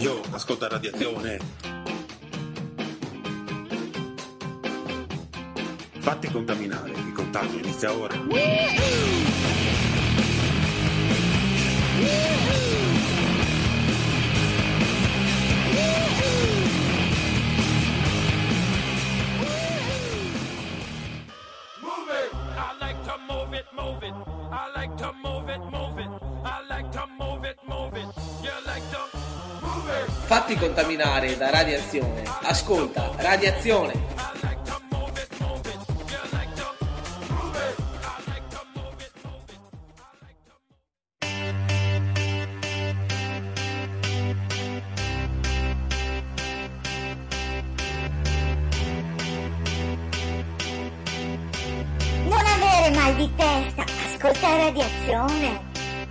Io ascolta Radiazione. Fatti contaminare, il contagio inizia ora. Fatti contaminare da Radiazione. Ascolta Radiazione. Non avere mal di testa, ascolta Radiazione.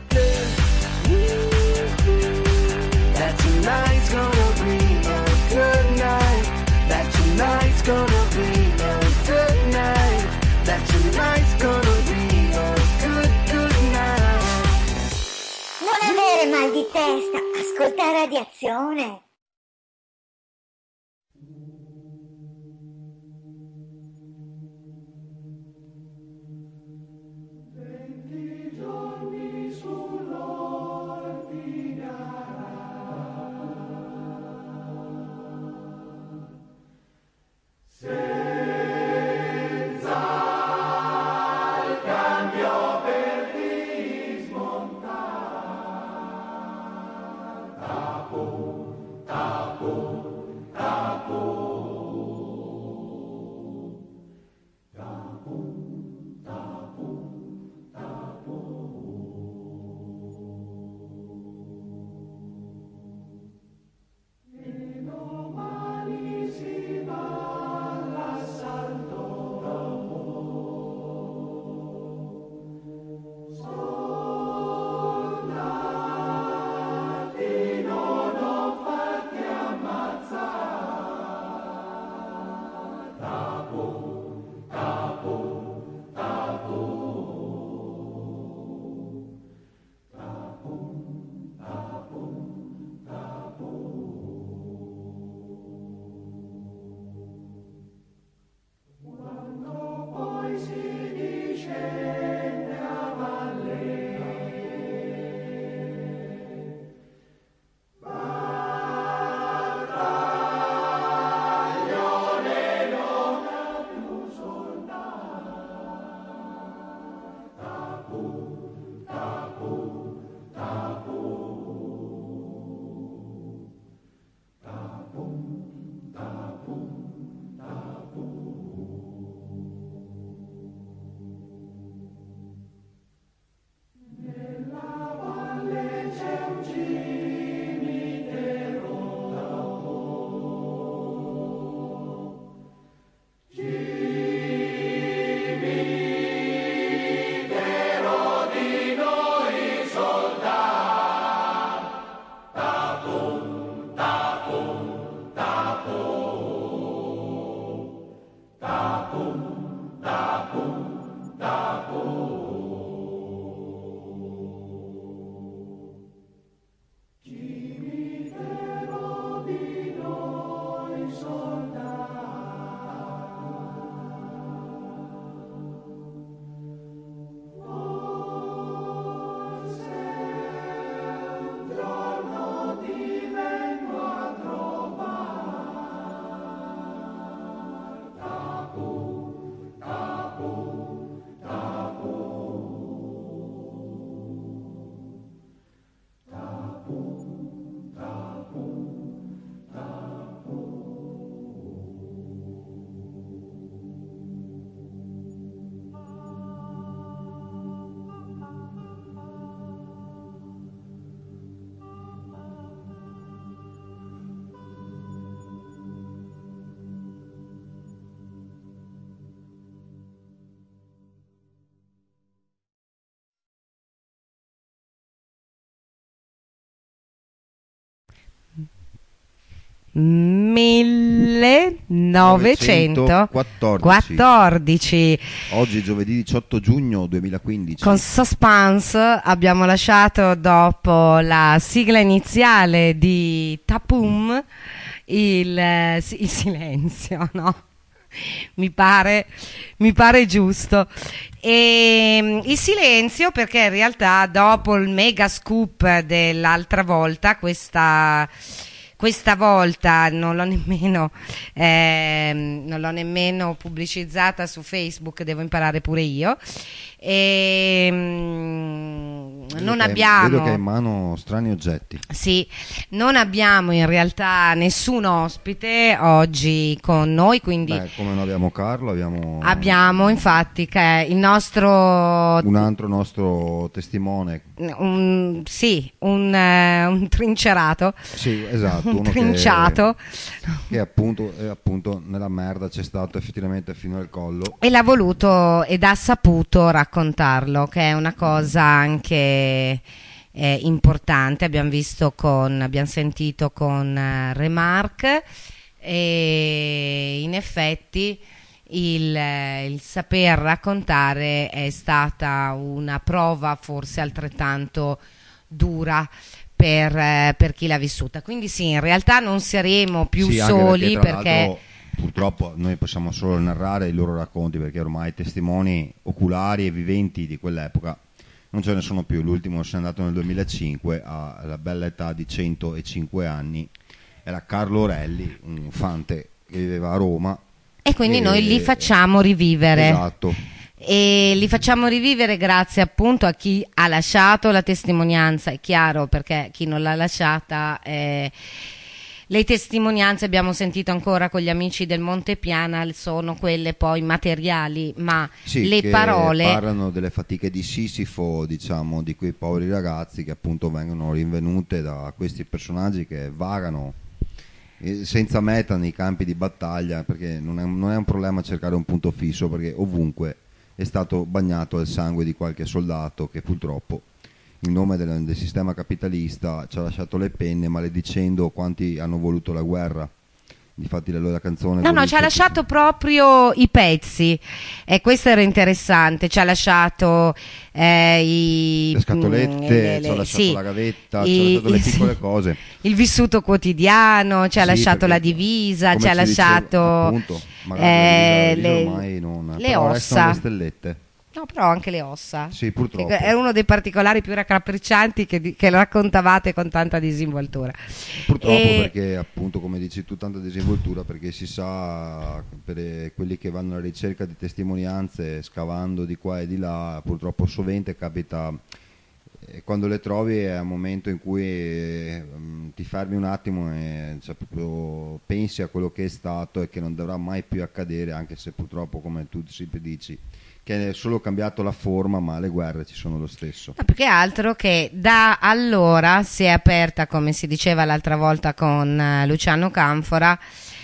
That tonight's gonna be a good night. That tonight's gonna be a good night. That tonight's gonna be a good night. Non avere mal di testa, ascolta Radiazione. 1914. Oggi giovedì 18 giugno 2015. Con suspense abbiamo lasciato, dopo la sigla iniziale di Tapum, il silenzio, no? Mi pare giusto. E il silenzio perché in realtà dopo il mega scoop dell'altra volta, questa volta non l'ho nemmeno pubblicizzata su Facebook, devo imparare pure io. Non abbiamo, vedo che hai in mano strani oggetti. Sì, non abbiamo in realtà nessun ospite oggi con noi, quindi come non abbiamo Carlo, abbiamo infatti che è il nostro, un altro nostro testimone, un trincerato. Sì, esatto, un uno trinciato che appunto nella merda c'è stato effettivamente fino al collo, e l'ha voluto ed ha saputo raccontarlo, che è una cosa anche importante. Abbiamo sentito con Remark, e in effetti il saper raccontare è stata una prova forse altrettanto dura per chi l'ha vissuta. Quindi sì, in realtà non saremo più soli, perché purtroppo noi possiamo solo narrare i loro racconti, perché ormai testimoni oculari e viventi di quell'epoca non ce ne sono più. L'ultimo se n'è andato nel 2005 alla bella età di 105 anni. Era Carlo Orelli, un fante che viveva a Roma, e quindi noi li facciamo rivivere. Esatto. E li facciamo rivivere grazie appunto a chi ha lasciato la testimonianza. È chiaro, perché chi non l'ha lasciata, le testimonianze, abbiamo sentito ancora con gli amici del Montepiana, sono quelle poi materiali, ma sì, le che parole parlano delle fatiche di Sisifo, diciamo, di quei poveri ragazzi che appunto vengono rinvenute da questi personaggi che vagano senza meta nei campi di battaglia, perché non è un problema cercare un punto fisso, perché ovunque è stato bagnato il sangue di qualche soldato che purtroppo in nome del sistema capitalista ci ha lasciato le penne, maledicendo quanti hanno voluto la guerra. Difatti la canzone no, ci ha lasciato proprio i pezzi, e questo era interessante. Ci ha lasciato le scatolette, ci ha lasciato la gavetta, ci ha lasciato le piccole cose, il vissuto quotidiano, ci ha lasciato la divisa, ci ha lasciato appunto, magari le ossa, le stellette. No, però anche le ossa. Sì, purtroppo. È uno dei particolari più raccapriccianti che raccontavate con tanta disinvoltura. Purtroppo, perché appunto, come dici tu, tanta disinvoltura, perché si sa, per quelli che vanno alla ricerca di testimonianze, scavando di qua e di là, purtroppo sovente capita, quando le trovi è un momento in cui ti fermi un attimo e proprio pensi a quello che è stato e che non dovrà mai più accadere, anche se purtroppo, come tu sempre dici, che è solo cambiato la forma, ma le guerre ci sono lo stesso. No, più che altro che da allora si è aperta, come si diceva l'altra volta con Luciano Canfora,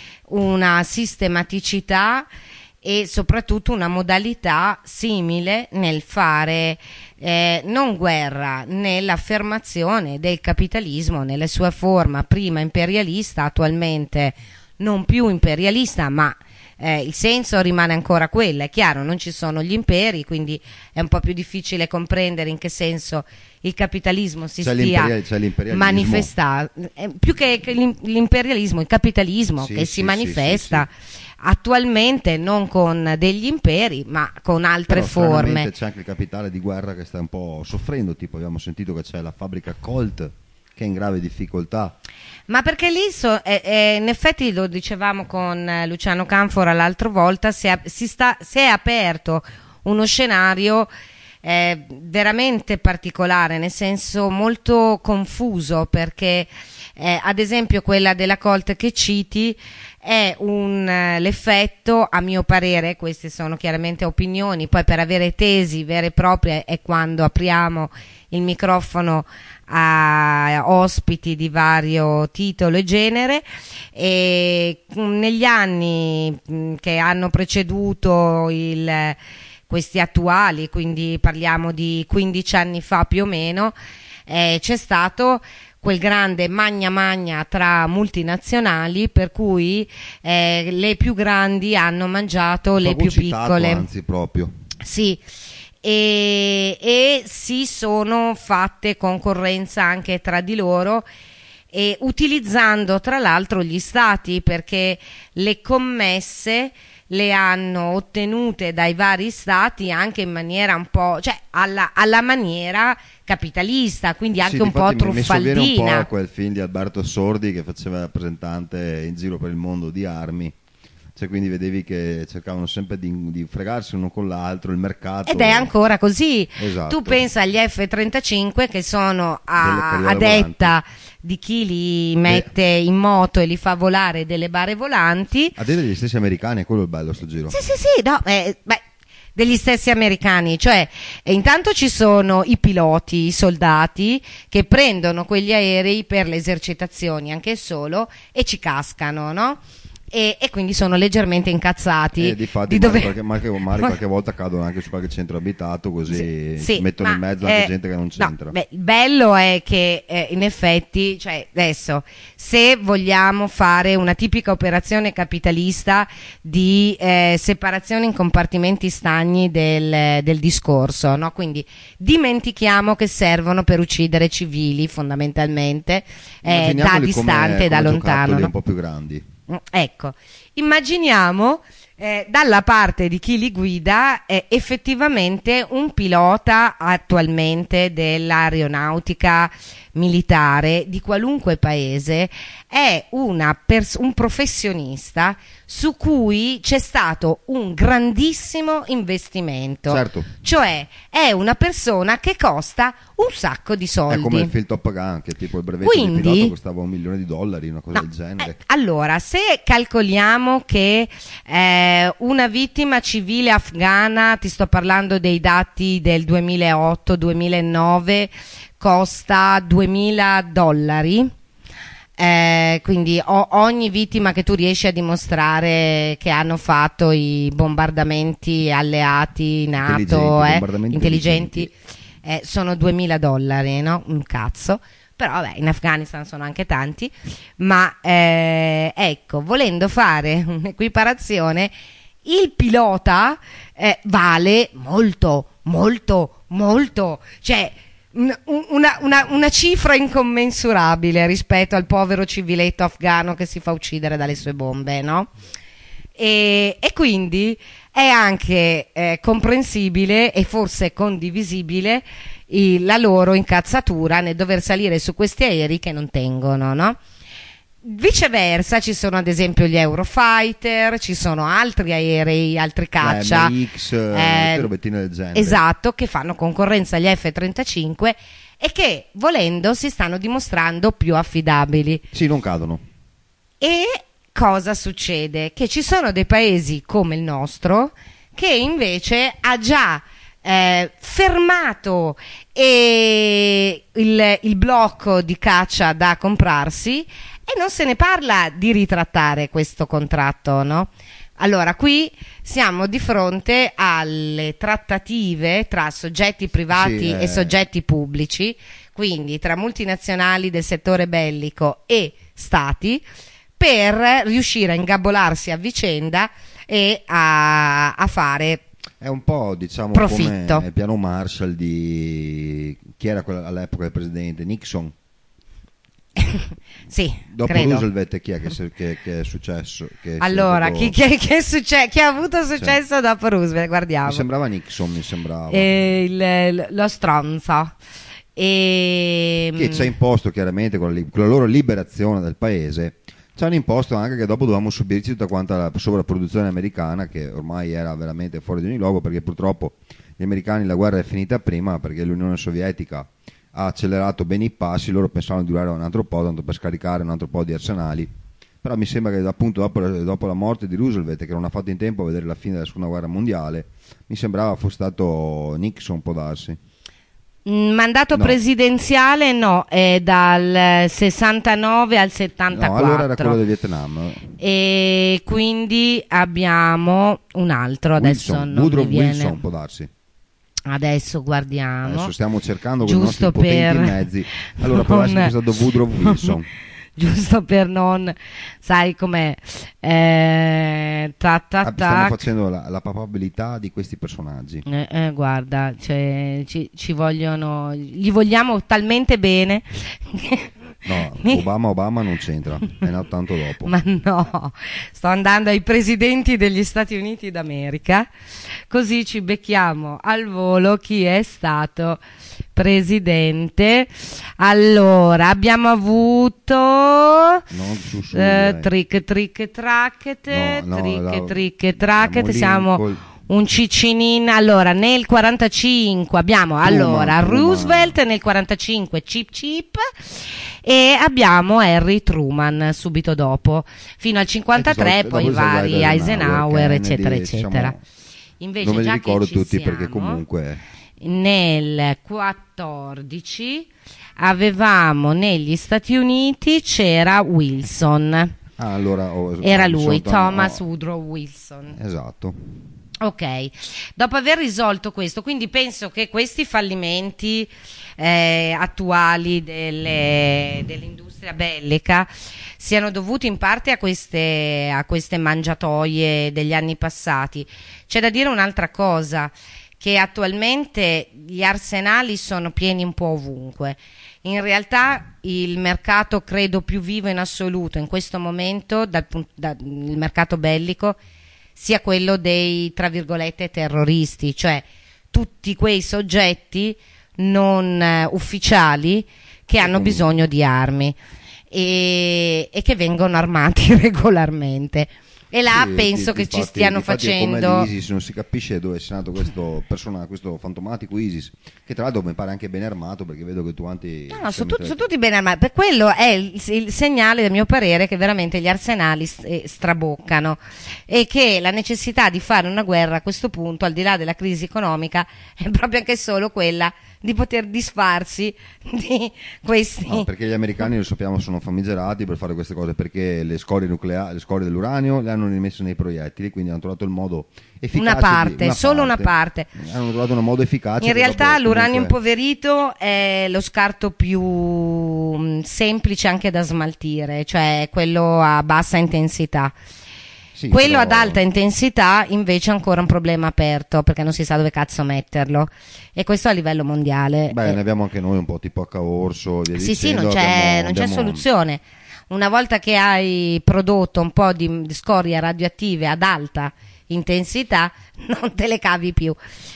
una sistematicità e soprattutto una modalità simile nel fare non guerra, nell'affermazione del capitalismo nelle sue forme, prima imperialista, attualmente non più imperialista, ma il senso rimane ancora quello. È chiaro, non ci sono gli imperi, quindi è un po' più difficile comprendere in che senso il capitalismo si stia manifestando, più che l'imperialismo, il capitalismo che si manifesta attualmente non con degli imperi, ma con altre forme. C'è anche il capitale di guerra che sta un po' soffrendo, tipo abbiamo sentito che c'è la fabbrica Colt che è in grave difficoltà. Ma perché lì in effetti lo dicevamo con Luciano Canfora l'altra volta, si è aperto uno scenario veramente particolare, nel senso molto confuso, perché ad esempio quella della Colt che citi è l'effetto, a mio parere, queste sono chiaramente opinioni, poi per avere tesi vere e proprie è quando apriamo il microfono a ospiti di vario titolo e genere, e negli anni che hanno preceduto questi attuali, quindi parliamo di 15 anni fa più o meno, c'è stato quel grande magna tra multinazionali, per cui le più grandi hanno mangiato le più Fagocitato, piccole. anzi, proprio. Sì, e si sono fatte concorrenza anche tra di loro, e utilizzando tra l'altro gli stati, perché le commesse le hanno ottenute dai vari stati anche in maniera un po', cioè alla maniera capitalista, quindi anche Sì, un po' difatti mi sovviene un po' truffaldina. quel film di Alberto Sordi che faceva il rappresentante in giro per il mondo di armi, cioè quindi vedevi che cercavano sempre di fregarsi uno con l'altro, il mercato. Ed è ancora così. Esatto. Tu pensa agli F-35 che sono Delle a carriere detta di chi li mette in moto e li fa volare delle bare volanti. A dire degli stessi americani, è quello il bello sto giro. Sì, no, degli stessi americani, cioè intanto ci sono i piloti, i soldati che prendono quegli aerei per le esercitazioni anche solo e ci cascano, no? E quindi sono leggermente incazzati Difatti di dover... qualche volta cadono anche su qualche centro abitato, così Sì, mettono ma, in mezzo anche gente che non c'entra. Il bello è che in effetti, cioè adesso, se vogliamo fare una tipica operazione capitalista di separazione in compartimenti stagni del discorso, no? Quindi dimentichiamo che servono per uccidere civili fondamentalmente, da Immaginiamoli distante, da come lontano, giocattoli no? un po' più grandi. Ecco, immaginiamo dalla parte di chi li guida effettivamente un pilota attualmente dell'aeronautica militare di qualunque paese è un professionista su cui c'è stato un grandissimo investimento. Certo. Cioè è una persona che costa un sacco di soldi. È come il film Top Gun, che tipo il brevetto Quindi, di pilota costava $1 milione, una cosa del genere. Allora, se calcoliamo che una vittima civile afghana, ti sto parlando dei dati del 2008-2009, costa $2.000, quindi ogni vittima che tu riesci a dimostrare che hanno fatto i bombardamenti alleati NATO intelligenti, sono $2.000, no? Un cazzo. Però vabbè, in Afghanistan sono anche tanti, ma ecco, volendo fare un'equiparazione, il pilota vale molto, cioè una cifra incommensurabile rispetto al povero civiletto afghano che si fa uccidere dalle sue bombe, no? E quindi è anche comprensibile e forse condivisibile la loro incazzatura nel dover salire su questi aerei che non tengono, no? Viceversa ci sono ad esempio gli Eurofighter, ci sono altri aerei, altri caccia, robettine del genere. Esatto, che fanno concorrenza agli F-35 e che volendo si stanno dimostrando più affidabili. Sì, non cadono. E cosa succede? Che ci sono dei paesi come il nostro che invece ha già fermato il blocco di caccia da comprarsi e non se ne parla di ritrattare questo contratto, no? Allora, qui siamo di fronte alle trattative tra soggetti privati e soggetti pubblici, quindi tra multinazionali del settore bellico e stati, per riuscire a ingabolarsi a vicenda e a fare è un po', diciamo, profitto. come il piano Marshall di chi era all'epoca il presidente Nixon. Sì, dopo credo. Roosevelt chi è che è successo? Allora, chi ha avuto successo dopo Roosevelt? Guardiamo. Mi sembrava Nixon, lo stronzo. Che ci ha imposto chiaramente con la loro liberazione del paese. Ci hanno imposto anche che dopo dovevamo subirci tutta quanta la sovrapproduzione americana, che ormai era veramente fuori di ogni luogo, perché purtroppo gli americani, la guerra è finita prima perché l'Unione Sovietica ha accelerato bene i passi, loro pensavano di durare un altro po', tanto per scaricare un altro po' di arsenali. Però mi sembra che appunto dopo la morte di Roosevelt, che non ha fatto in tempo a vedere la fine della seconda guerra mondiale, mi sembrava fosse stato Nixon, può darsi. Mandato presidenziale no, è dal 69 al 74. No, allora era quello del Vietnam. E quindi abbiamo un altro, adesso Wilson, non Woodrow mi viene. Wilson, può darsi. Adesso guardiamo. Adesso stiamo cercando con i nostri Giusto potenti per mezzi. Allora, può essere che sia stato Woodrow Wilson. Giusto per non, sai com'è, Stiamo facendo la papabilità di questi personaggi. guarda, cioè, ci vogliono, gli vogliamo talmente bene. No, Obama non c'entra, è nato tanto dopo. Ma no, sto andando ai presidenti degli Stati Uniti d'America, così ci becchiamo al volo chi è stato presidente. Allora, abbiamo avuto Non sussurri, trick tracket, Lincoln. siamo un ciccinin. Allora, nel 45 abbiamo Truman. Roosevelt, nel 45 Chip e abbiamo Harry Truman subito dopo, fino al 53 dopo poi ci sono vari Eisenhower, Eisenhower, Kennedy, eccetera, eccetera. Invece, non me li già ricordo che ci tutti siamo, perché comunque nel 14 avevamo negli Stati Uniti c'era Wilson. allora Era lui, Wilson, Thomas Woodrow Wilson. esatto. Ok, dopo aver risolto questo, quindi penso che questi fallimenti attuali dell'industria bellica siano dovuti in parte a queste mangiatoie degli anni passati. C'è da dire un'altra cosa, che attualmente gli arsenali sono pieni un po' ovunque. In realtà il mercato credo più vivo in assoluto in questo momento, il mercato bellico, sia quello dei, tra virgolette, terroristi, cioè tutti quei soggetti non ufficiali che hanno bisogno di armi e che vengono armati regolarmente. E là Sì, penso che ci stiano difatti è come facendo. l'ISIS, non si capisce dove sia nato questo fantomatico ISIS, che tra l'altro mi pare anche ben armato, perché vedo che tu No, sono tutti ben armati. Per quello è il segnale, del mio parere, che veramente gli arsenali straboccano e che la necessità di fare una guerra a questo punto, al di là della crisi economica, è proprio anche solo quella di poter disfarsi di questi. No, perché gli americani, lo sappiamo, sono famigerati per fare queste cose, perché le scorie nucleari, le scorie dell'uranio le hanno rimesse nei proiettili, quindi hanno trovato il modo efficace. Una parte. Hanno trovato un modo efficace. In realtà l'uranio comunque impoverito è lo scarto più semplice anche da smaltire, cioè quello a bassa intensità. sì, Quello però- ad alta intensità invece è ancora un problema aperto, perché non si sa dove cazzo metterlo, e questo a livello mondiale. Beh, ne abbiamo anche noi un po' tipo H-Orso, via Sì, dicendo, non c'è abbiamo- soluzione. Una volta che hai prodotto un po' di scorie radioattive ad alta intensità, non te le cavi più.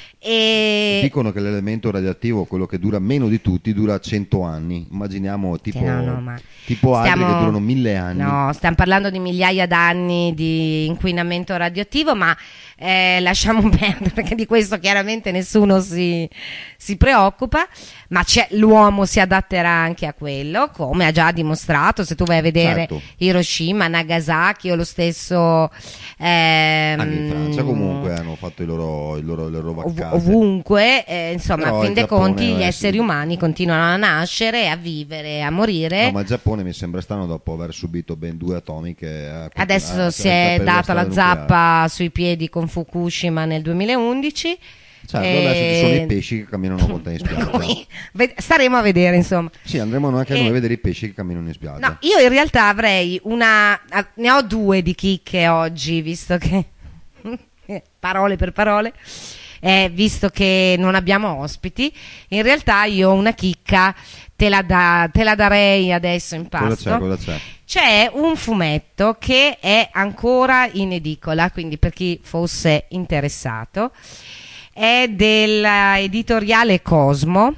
E Dicono che l'elemento radioattivo, quello che dura meno di tutti, dura 100 anni. Immaginiamo tipo, Sì, no, ma tipo altri stiamo- che durano 1000 anni. No, stiamo parlando di migliaia d'anni di inquinamento radioattivo, ma lasciamo perdere, perché di questo chiaramente nessuno si preoccupa, ma l'uomo si adatterà anche a quello, come ha già dimostrato. Se tu vai a vedere Certo. Hiroshima, Nagasaki o lo stesso Anche in Francia comunque hanno fatto le loro vaccate. ovunque, insomma, Però a fin il dei Giappone conti gli è- esseri umani continuano a nascere, a vivere, a morire. No, ma il Giappone mi sembra strano, dopo aver subito ben 2 atomiche. Adesso si è data la zappa sui piedi con Fukushima nel 2011. Certo, adesso ci sono i pesci che camminano con te in spiaggia. Staremo a vedere, insomma. Sì, andremo anche noi a vedere i pesci che camminano in spiaggia. No, io in realtà avrei ne ho due di chicche oggi, visto che parole per parole, visto che non abbiamo ospiti. In realtà io una chicca te la darei adesso in pasto. Cosa c'è? C'è un fumetto che è ancora in edicola, quindi per chi fosse interessato, è dell'editoriale Cosmo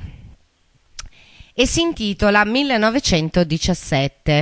e si intitola 1917.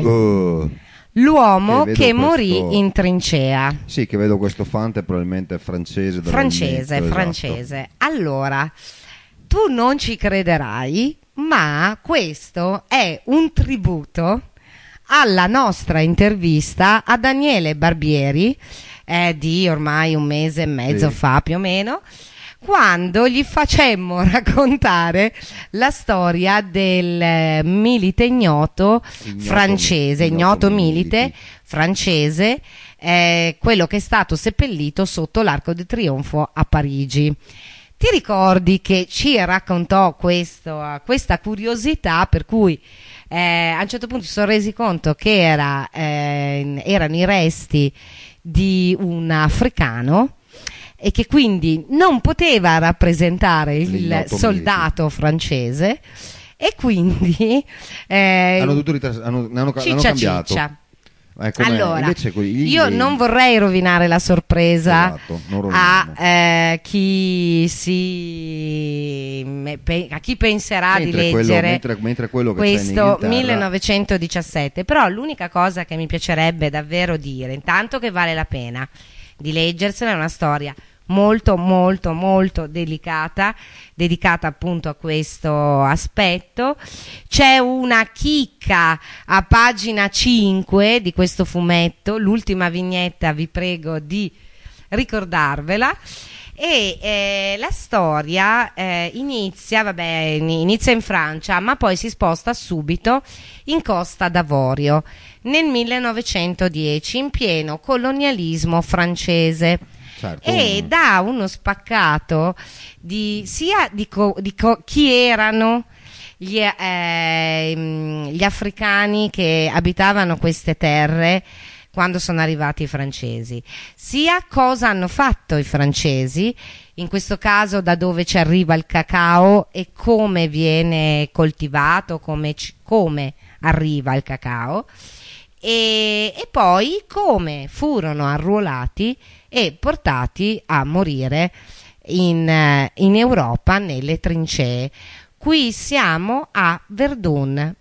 L'uomo vedo che morì questo- in trincea. Sì, che vedo questo fante, probabilmente francese. Francese. Esatto. Allora, tu non ci crederai, ma questo è un tributo alla nostra intervista a Daniele Barbieri di ormai un mese e mezzo Sì. fa più o meno, quando gli facemmo raccontare la storia del milite ignoto francese, ignoto milite francese, quello che è stato seppellito sotto l'Arco di Trionfo a Parigi. ti ricordi che ci raccontò questa curiosità per cui a un certo punto si sono resi conto che erano i resti di un africano e che quindi non poteva rappresentare il soldato francese e quindi hanno cambiato. Ciccia. Allora, io non vorrei rovinare la sorpresa a chi penserà di leggere mentre quello che questo c'è in 1917, però l'unica cosa che mi piacerebbe davvero dire, intanto, che vale la pena di leggersela, è una storia molto molto molto dedicata appunto a questo aspetto. C'è una chicca a pagina 5 di questo fumetto, l'ultima vignetta, vi prego di ricordarvela. E la storia inizia in Francia, ma poi si sposta subito in Costa d'Avorio nel 1910, in pieno colonialismo francese. Certo. E dà uno spaccato di chi erano gli africani che abitavano queste terre quando sono arrivati i francesi, sia cosa hanno fatto i francesi, in questo caso da dove ci arriva il cacao e come viene coltivato, come arriva il cacao, e poi come furono arruolati e portati a morire in Europa nelle trincee. Qui siamo a Verdun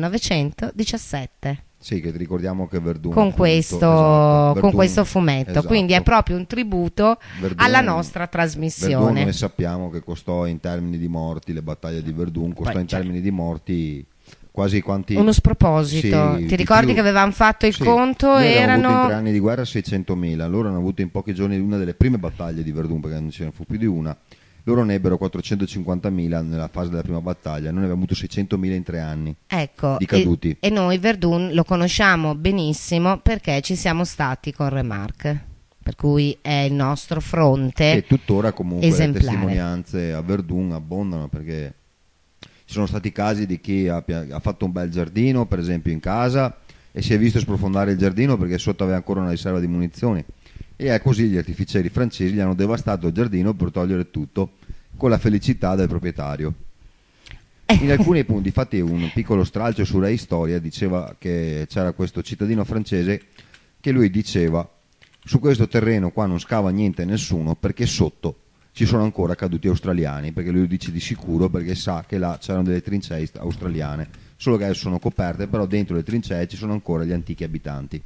1917. Sì, che ricordiamo che Verdun con questo fumetto, esatto. Quindi è proprio un tributo alla nostra trasmissione. Verdun, noi sappiamo che costò in termini di morti, le battaglie di Verdun costò in termini di morti quasi quanti... Uno sproposito, sì, ti ricordi che avevamo fatto il conto? Noi erano avuto in 3 anni di guerra 600.000, loro hanno avuto in pochi giorni una delle prime battaglie di Verdun, perché non ce ne fu più di una. Loro ne ebbero 450.000 nella fase della prima battaglia, noi abbiamo avuto 600.000 in 3 anni, ecco, di caduti. E noi Verdun lo conosciamo benissimo perché ci siamo stati con Remarque, per cui è il nostro fronte e tuttora comunque esemplare. Le testimonianze a Verdun abbondano, perché ci sono stati casi di chi ha fatto un bel giardino, per esempio in casa, e si è visto sprofondare il giardino perché sotto aveva ancora una riserva di munizioni, e così gli artificieri francesi gli hanno devastato il giardino per togliere tutto, con la felicità del proprietario. In alcuni punti, infatti, un piccolo stralcio su Rai Storia diceva che c'era questo cittadino francese che lui diceva: su questo terreno qua non scava niente nessuno perché sotto ci sono ancora caduti australiani, perché lui lo dice di sicuro perché sa che là c'erano delle trincee australiane, solo che adesso sono coperte, però dentro le trincee ci sono ancora gli antichi abitanti.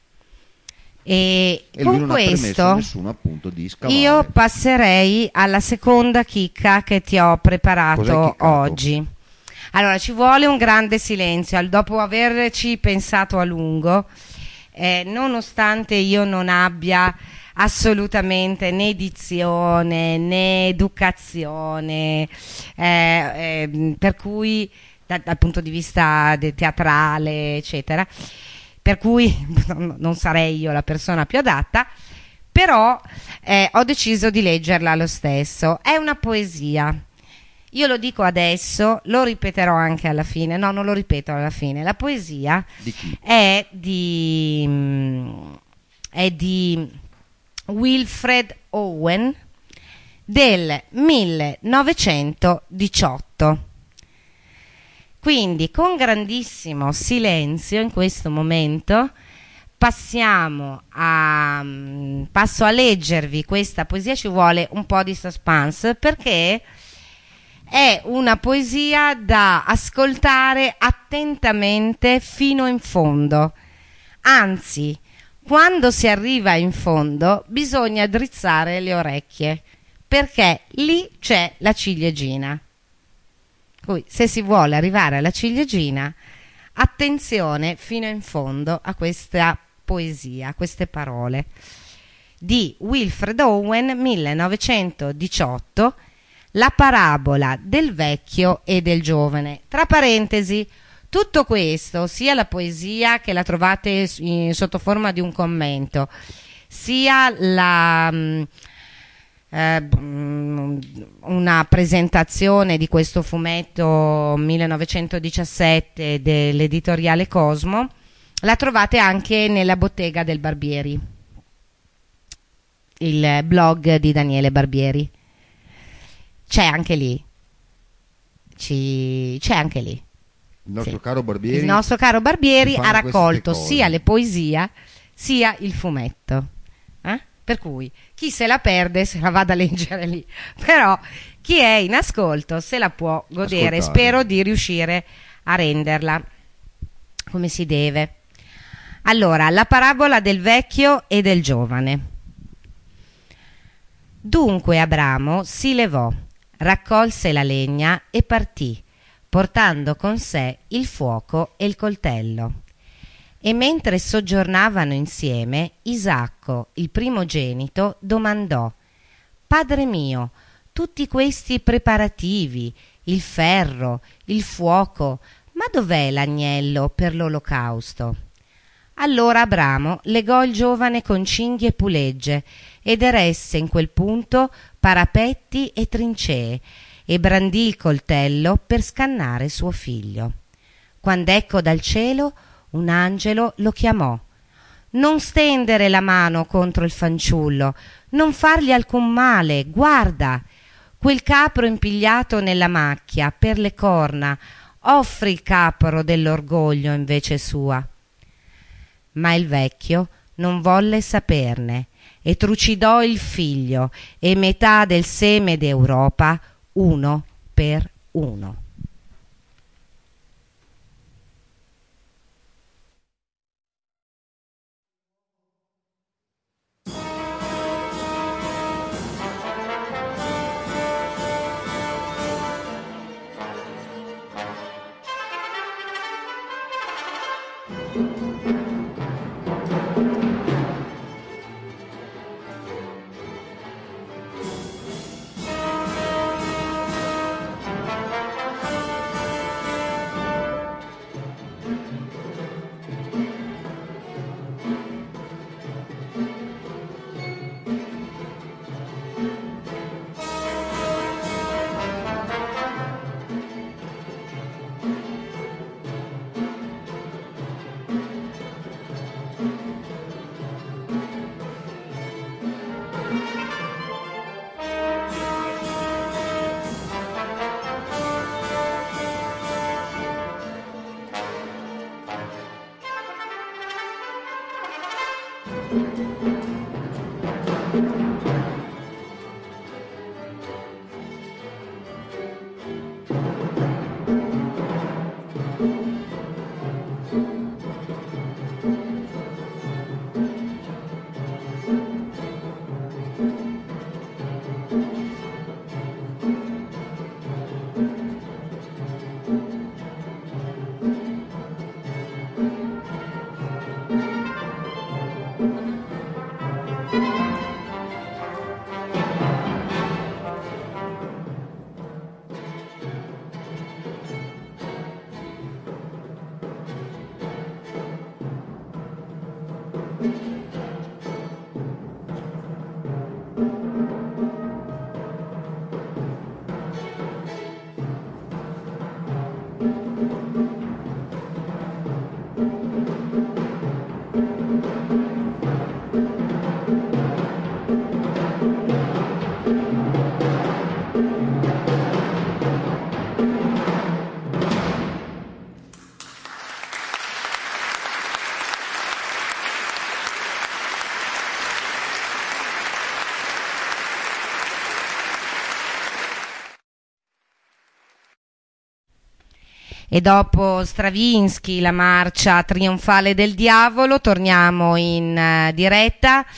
E lui con non ha permesso questo a nessuno appunto di scavare. io passerei alla seconda chicca che ti ho preparato oggi. Allora, ci vuole un grande silenzio dopo averci pensato a lungo, nonostante io non abbia assolutamente né dizione né educazione, per cui dal punto di vista teatrale eccetera, per cui non sarei io la persona più adatta, però ho deciso di leggerla lo stesso. È una poesia, io lo dico adesso, lo ripeterò anche alla fine, no, non lo ripeto alla fine. La poesia di chi? è di Wilfred Owen del 1918. Quindi con grandissimo silenzio in questo momento passo a leggervi questa poesia. Ci vuole un po' di suspense perché è una poesia da ascoltare attentamente fino in fondo, anzi quando si arriva in fondo bisogna drizzare le orecchie perché lì c'è la ciliegina. Se si vuole arrivare alla ciliegina, attenzione fino in fondo a questa poesia, a queste parole di Wilfred Owen, 1918, La parabola del vecchio e del giovane. Tra parentesi, tutto questo, sia la poesia che la trovate sotto forma di un commento, sia una presentazione di questo fumetto 1917 dell'editoriale Cosmo. La trovate anche nella bottega del Barbieri, il blog di Daniele Barbieri. C'è anche lì. C'è anche lì. Il nostro Sì. caro Barbieri. Il nostro caro Barbieri ci ha fanno raccolto queste cose. sia le poesie sia il fumetto. Per cui chi se la perde se la vada a leggere lì. Però chi è in ascolto se la può godere. Ascoltare. Spero di riuscire a renderla come si deve. Allora, la parabola del vecchio e del giovane. Dunque Abramo si levò, raccolse la legna e partì, portando con sé il fuoco e il coltello. E mentre soggiornavano insieme, Isacco, il primogenito, domandò: Padre mio, tutti questi preparativi, il ferro, il fuoco, ma dov'è l'agnello per l'olocausto? Allora Abramo legò il giovane con cinghie e pulegge ed eresse in quel punto parapetti e trincee e brandì il coltello per scannare suo figlio. Quand'ecco dal cielo un angelo lo chiamò: non stendere la mano contro il fanciullo, non fargli alcun male, guarda, quel capro impigliato nella macchia per le corna, offri il capro dell'orgoglio invece sua. Ma il vecchio non volle saperne e trucidò il figlio e metà del seme d'Europa uno per uno. E dopo Stravinsky, la marcia trionfale del diavolo, torniamo in diretta.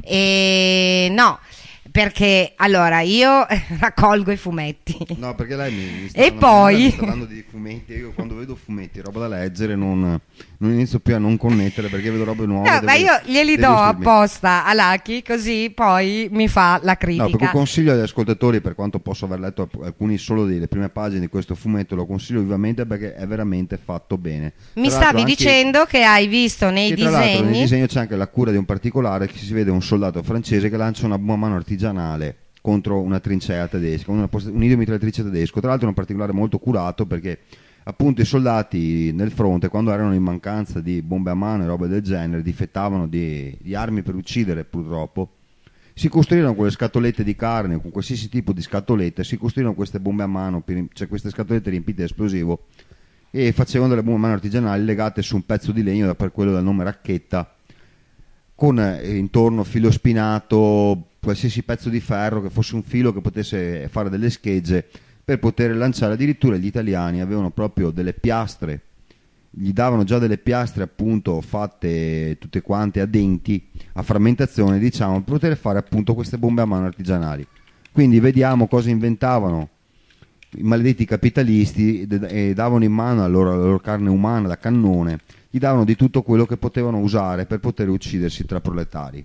E no, perché allora io raccolgo i fumetti. No, perché lei mi sta E poi parlando di fumetti. Io quando vedo fumetti, roba da leggere, non inizio più a non connettere perché vedo robe nuove. no, ma io glieli do apposta a Lucky, così poi mi fa la critica. No, perché consiglio agli ascoltatori, per quanto posso aver letto alcuni solo delle prime pagine di questo fumetto, lo consiglio vivamente perché è veramente fatto bene. Mi Tra stavi l'altro dicendo che hai visto nei tra l'altro nel disegni. disegno c'è anche la cura di un particolare, che si vede un soldato francese che lancia una bomba a mano artigianale contro una trincea tedesca, un nido mitragliatrice tedesco, tra l'altro un particolare molto curato, perché appunto i soldati nel fronte, quando erano in mancanza di bombe a mano e robe del genere, difettavano di armi per uccidere, purtroppo, si costruirono quelle scatolette di carne, con qualsiasi tipo di scatolette, si costruirono queste bombe a mano, cioè queste scatolette riempite di esplosivo, e facevano delle bombe a mano artigianali legate su un pezzo di legno, per quello del nome racchetta, con intorno filo spinato, qualsiasi pezzo di ferro che fosse un filo che potesse fare delle schegge per poter lanciare. Addirittura gli italiani avevano proprio delle piastre, gli davano già delle piastre appunto fatte tutte quante a denti, a frammentazione, diciamo, per poter fare appunto queste bombe a mano artigianali. Quindi vediamo cosa inventavano i maledetti capitalisti, e davano in mano la loro carne umana da cannone, gli davano di tutto quello che potevano usare per poter uccidersi tra proletari.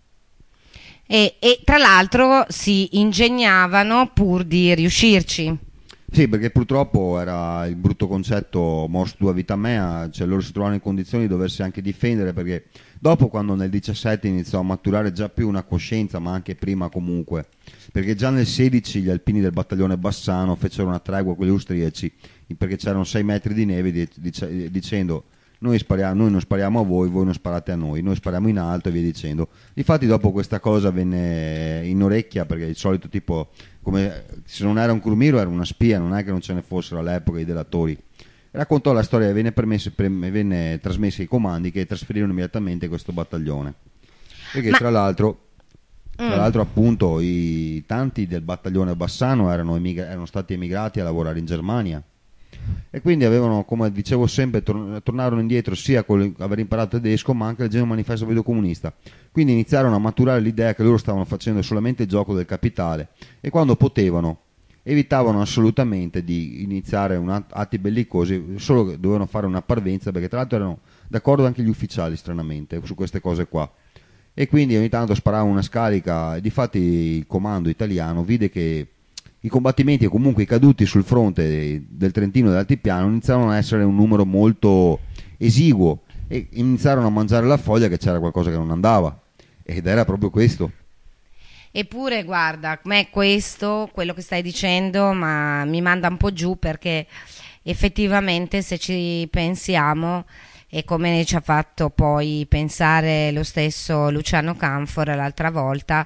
E tra l'altro si ingegnavano pur di riuscirci. Sì, perché purtroppo era il brutto concetto mors tua vita mea, cioè loro si trovavano in condizioni di doversi anche difendere, perché dopo, quando nel 17 iniziò a maturare già più una coscienza, ma anche prima comunque, perché già nel 16 gli alpini del battaglione Bassano fecero una tregua con gli austriaci, perché c'erano 6 metri di neve, dicendo noi non spariamo a voi, voi non sparate a noi spariamo in alto, e via dicendo. Difatti dopo questa cosa venne in orecchia, perché il solito tipo, come se non era un crumiro era una spia, non è che non ce ne fossero all'epoca i delatori. Raccontò la storia e venne trasmessa ai comandi, che trasferirono immediatamente questo battaglione, perché tra l'altro appunto i tanti del battaglione Bassano erano stati emigrati a lavorare in Germania, e quindi avevano, come dicevo sempre, tornarono indietro sia con aver imparato tedesco, ma anche leggendo il manifesto partito comunista. Quindi iniziarono a maturare l'idea che loro stavano facendo solamente il gioco del capitale, e quando potevano evitavano assolutamente di iniziare atti bellicosi, solo che dovevano fare una parvenza, perché tra l'altro erano d'accordo anche gli ufficiali stranamente su queste cose qua, e quindi ogni tanto sparavano una scarica, e difatti il comando italiano vide che i combattimenti, e comunque i caduti sul fronte del Trentino e dell'Altipiano, iniziarono a essere un numero molto esiguo, e iniziarono a mangiare la foglia che c'era qualcosa che non andava, ed era proprio questo. Eppure guarda, a me questo, quello che stai dicendo, ma mi manda un po' giù, perché effettivamente, se ci pensiamo, e come ci ha fatto poi pensare lo stesso Luciano Canfora l'altra volta,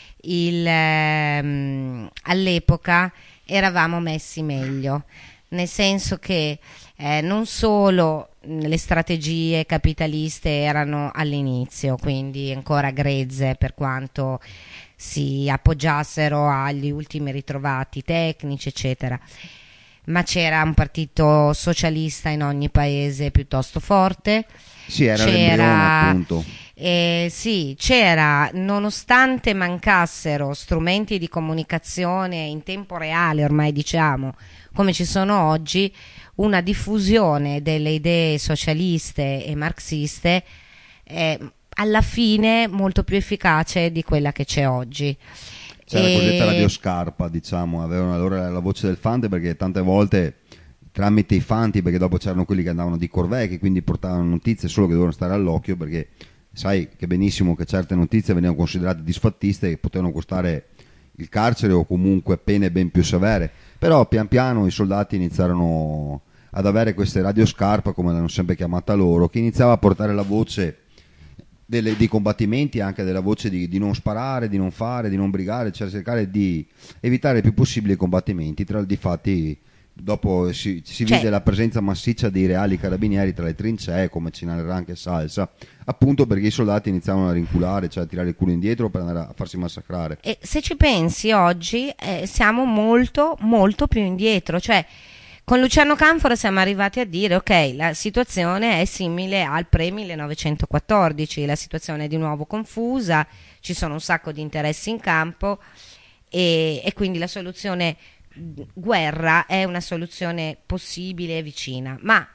all'epoca eravamo messi meglio, nel senso che non solo le strategie capitaliste erano all'inizio, quindi ancora grezze, per quanto si appoggiassero agli ultimi ritrovati tecnici eccetera, ma c'era un partito socialista in ogni paese piuttosto forte. Sì, era l'embrione, appunto. Sì, c'era, nonostante mancassero strumenti di comunicazione in tempo reale, ormai diciamo, come ci sono oggi, una diffusione delle idee socialiste e marxiste alla fine molto più efficace di quella che c'è oggi. C'era la cosiddetta radioscarpa, diciamo, avevano allora la voce del Fante, perché tante volte tramite i fanti, perché dopo c'erano quelli che andavano di corvée, che quindi portavano notizie, solo che dovevano stare all'occhio, perché sai che benissimo che certe notizie venivano considerate disfattiste e potevano costare il carcere o comunque pene ben più severe. Però pian piano i soldati iniziarono ad avere queste radioscarpa, come l'hanno sempre chiamata loro, che iniziava a portare la voce dei combattimenti, anche della voce di non sparare, di non fare, di non brigare, cioè cercare di evitare il più possibile i combattimenti. Difatti dopo si vide la presenza massiccia dei reali carabinieri tra le trincee, come ci narrerà anche Salsa, appunto perché i soldati iniziavano a rinculare, cioè a tirare il culo indietro per andare a farsi massacrare. E se ci pensi oggi siamo molto molto più indietro, cioè con Luciano Canfora siamo arrivati a dire ok, la situazione è simile al pre-1914, la situazione è di nuovo confusa, ci sono un sacco di interessi in campo, e quindi la soluzione guerra è una soluzione possibile e vicina, ma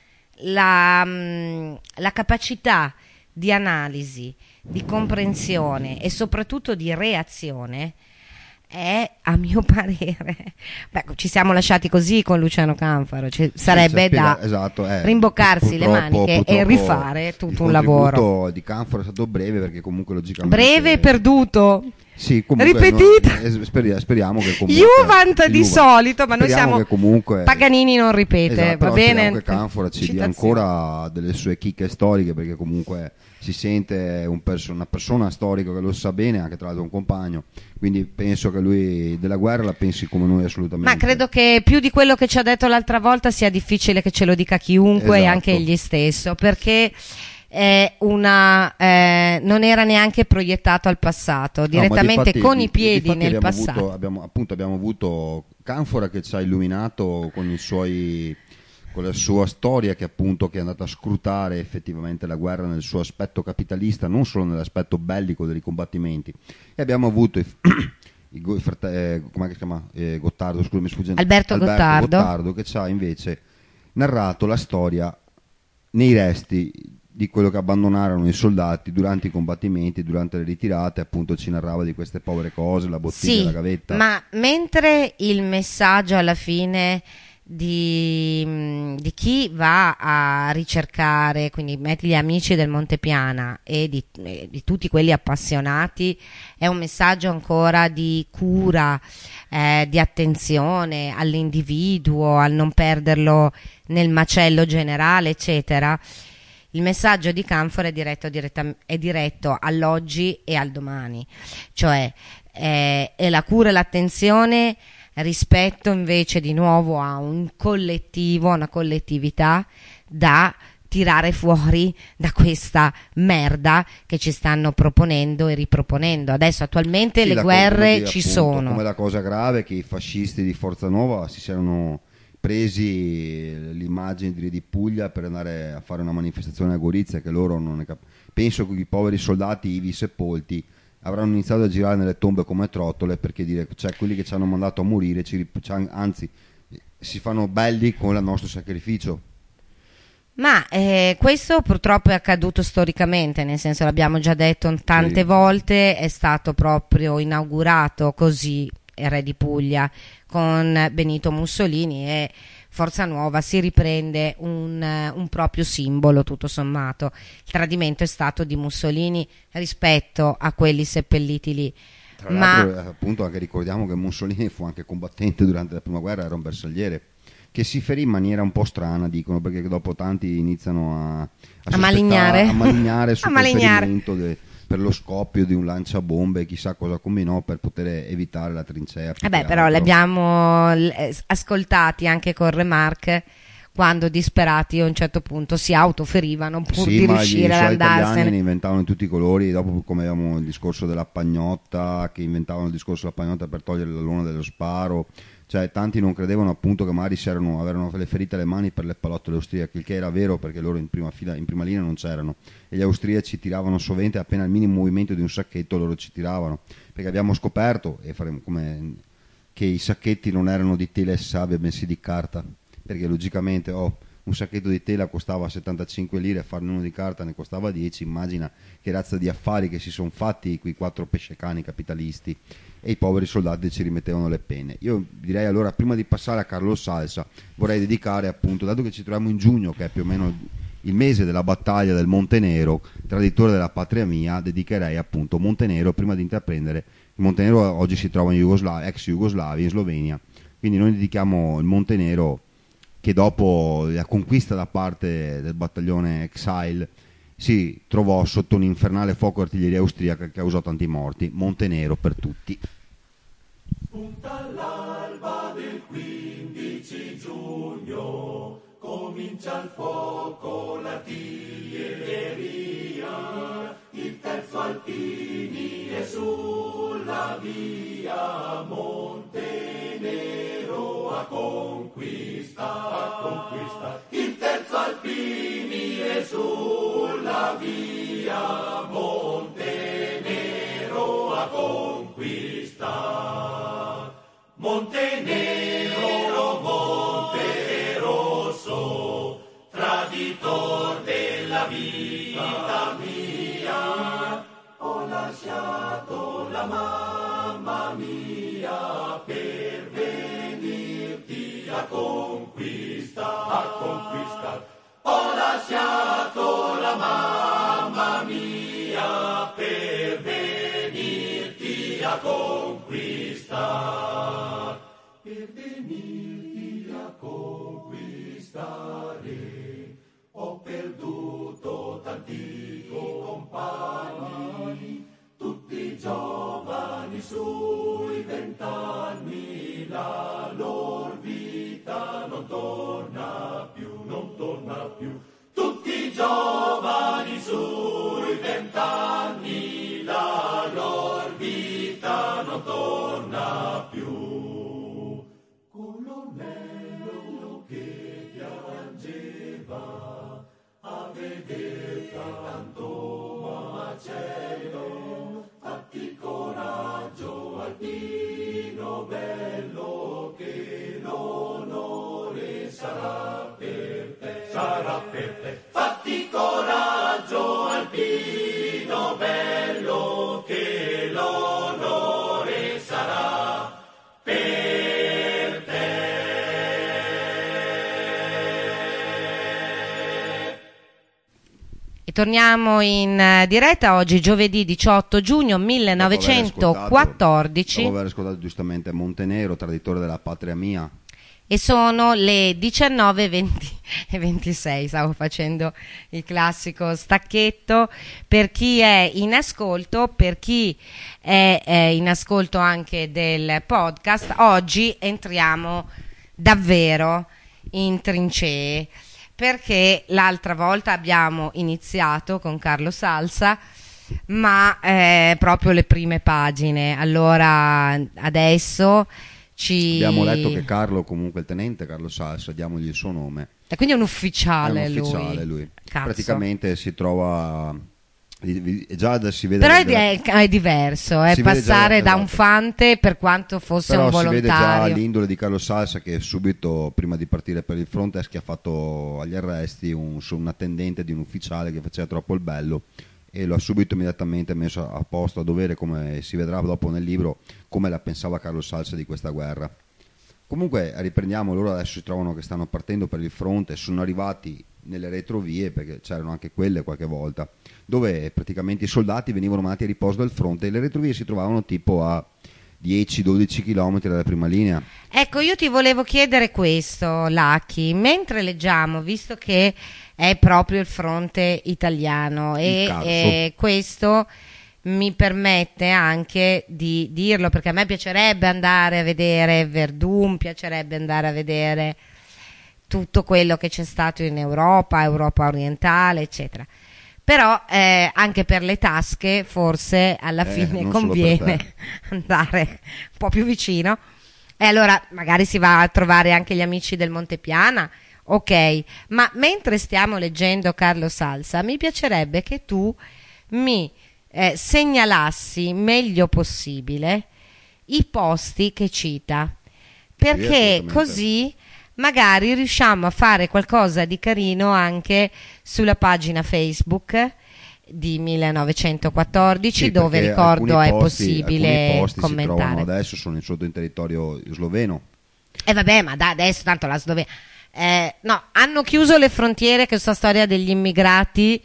la capacità di analisi, di comprensione e soprattutto di reazione è, a mio parere, ci siamo lasciati così con Luciano Canfora, cioè, sarebbe da rimboccarsi le maniche e rifare tutto un lavoro. Il contributo di Canfora è stato breve, perché comunque logicamente breve e perduto. Sì, comunque ripetita. speriamo che comunque Juvent di solito, ma noi siamo che comunque Paganini non ripete, esatto, va bene? Speriamo che Canfora ci dia ancora delle sue chicche storiche, perché comunque si sente una persona storica che lo sa bene, anche tra l'altro un compagno, quindi penso che lui della guerra la pensi come noi assolutamente. Ma credo che più di quello che ci ha detto l'altra volta sia difficile che ce lo dica chiunque, e anche egli stesso, perché non era neanche proiettato al passato, direttamente con i piedi nel passato. Abbiamo avuto Canfora che ci ha illuminato con la sua storia, che appunto che è andata a scrutare effettivamente la guerra nel suo aspetto capitalista, non solo nell'aspetto bellico dei combattimenti. E abbiamo avuto come si chiama? Gottardo, scusa, mi sfugge. Alberto Gottardo, che ci ha invece narrato la storia nei resti di quello che abbandonarono i soldati durante i combattimenti, durante le ritirate. Appunto ci narrava di queste povere cose, la bottiglia, la gavetta. Ma mentre il messaggio alla fine di chi va a ricercare, quindi metti gli amici del Montepiana e di tutti quelli appassionati, è un messaggio ancora di cura, di attenzione all'individuo, al non perderlo nel macello generale, eccetera. Il messaggio di Canfora è diretto all'oggi e al domani, cioè è la cura e l'attenzione rispetto invece di nuovo a un collettivo, una collettività da tirare fuori da questa merda che ci stanno proponendo e riproponendo. Adesso attualmente le guerre ci sono. Come la cosa grave che i fascisti di Forza Nuova si siano presi l'immagine di Puglia per andare a fare una manifestazione a Gorizia, che loro penso che i poveri soldati ivi sepolti avranno iniziato a girare nelle tombe come trottole, perché quelli che ci hanno mandato a morire anzi si fanno belli con il nostro sacrificio. Ma questo purtroppo è accaduto storicamente, nel senso, l'abbiamo già detto tante volte, è stato proprio inaugurato così il re di Puglia con Benito Mussolini, e Forza Nuova si riprende un proprio simbolo, tutto sommato. Il tradimento è stato di Mussolini rispetto a quelli seppelliti lì. Tra l'altro, appunto, anche ricordiamo che Mussolini fu anche combattente durante la prima guerra, era un bersagliere che si ferì in maniera un po' strana, dicono, perché dopo tanti iniziano a malignare sul ferimento per lo scoppio di un lanciabombe, chissà cosa combinò per poter evitare la trincea. Però li abbiamo ascoltati anche con Remarque, quando disperati a un certo punto si autoferivano pur di riuscire ad andarsene. Italiani ne inventavano in tutti i colori, dopo come avevamo il discorso della pagnotta, che inventavano il discorso della pagnotta per togliere la luna dello sparo. Cioè tanti non credevano appunto che magari avevano le ferite alle mani per le pallottole austriache, il che era vero, perché loro in prima linea non c'erano, e gli austriaci tiravano sovente, appena il minimo movimento di un sacchetto loro ci tiravano, perché abbiamo scoperto, e faremo che i sacchetti non erano di tela e sabbia bensì di carta, perché logicamente un sacchetto di tela costava 75 lire, farne uno di carta ne costava 10, immagina che razza di affari che si sono fatti quei 4 pescecani capitalisti, e i poveri soldati ci rimettevano le penne. Io direi allora, prima di passare a Carlo Salsa, vorrei dedicare appunto, dato che ci troviamo in giugno, che è più o meno il mese della battaglia del Montenero, traditore della patria mia, dedicherei appunto Montenero, prima di intraprendere. Il Montenero oggi si trova in ex Jugoslavia, in Slovenia, quindi noi dedichiamo il Montenero, che dopo la conquista da parte del battaglione Exile si trovò sotto un infernale fuoco artiglieria austriaca che causò tanti morti. Montenero per tutti. Spunta l'alba del 15 giugno, comincia il fuoco l'artiglieria, il terzo Alpini è sulla via, Montenero a conquista, il terzo Alpini è sulla via, Montenero a conquista. Montenero, Monte Rosso, traditor della vita mia, ho lasciato la mamma mia per venirti a conquistar. Ho lasciato la mamma mia per venirti a a conquistar, per venirti a conquistare. Ho perduto tanti compagni, tutti giovani sui 20 anni, la loro vita non torna più, non torna più. Tutti giovani sui 20 anni, la loro vita non torna più. Colonnello che piangeva a veder tanto macello, fatti coraggio alpino bello, che l'onore sarà per te, sarà per te. Fatti coraggio alpino bello, che l'onore sarà per te. E torniamo in diretta oggi, giovedì 18 giugno 1914. Dopo aver ascoltato giustamente Montenero, traditore della patria mia. E sono le 19:26, stavo facendo il classico stacchetto. Per chi è in ascolto, per chi è in ascolto anche del podcast, oggi entriamo davvero in trincee, perché l'altra volta abbiamo iniziato con Carlo Salsa, ma proprio le prime pagine. Allora adesso abbiamo letto che Carlo, comunque il tenente Carlo Salsa, diamogli il suo nome, e quindi è un ufficiale, lui. Cazzo. Praticamente si trova, già si vede, però è diverso, passare da un fante, per quanto fosse un volontario. Si vede già l'indole di Carlo Salsa, che subito prima di partire per il fronte ha schiaffato agli arresti un attendente di un ufficiale che faceva troppo il bello, e lo ha subito immediatamente messo a posto, a dovere, come si vedrà dopo nel libro, come la pensava Carlo Salsa di questa guerra. Comunque riprendiamo, loro adesso si trovano che stanno partendo per il fronte, sono arrivati nelle retrovie, perché c'erano anche quelle qualche volta, dove praticamente i soldati venivano mandati a riposo dal fronte, e le retrovie si trovavano tipo a 10-12 km dalla prima linea. Ecco, io ti volevo chiedere questo, Lucky, mentre leggiamo, visto che è proprio il fronte italiano, e questo mi permette anche di dirlo, perché a me piacerebbe andare a vedere Verdun, piacerebbe andare a vedere tutto quello che c'è stato in Europa orientale, eccetera. Però anche per le tasche forse alla fine conviene andare un po' più vicino, e allora magari si va a trovare anche gli amici del Montepiana. Ok, ma mentre stiamo leggendo Carlo Salsa, mi piacerebbe che tu mi segnalassi meglio possibile i posti che cita, perché così magari riusciamo a fare qualcosa di carino anche sulla pagina Facebook di 1914, dove ricordo è possibile commentare. Si trovano adesso, sono sotto in territorio sloveno. Vabbè, ma adesso tanto la Slovenia... no, hanno chiuso le frontiere, questa storia degli immigrati,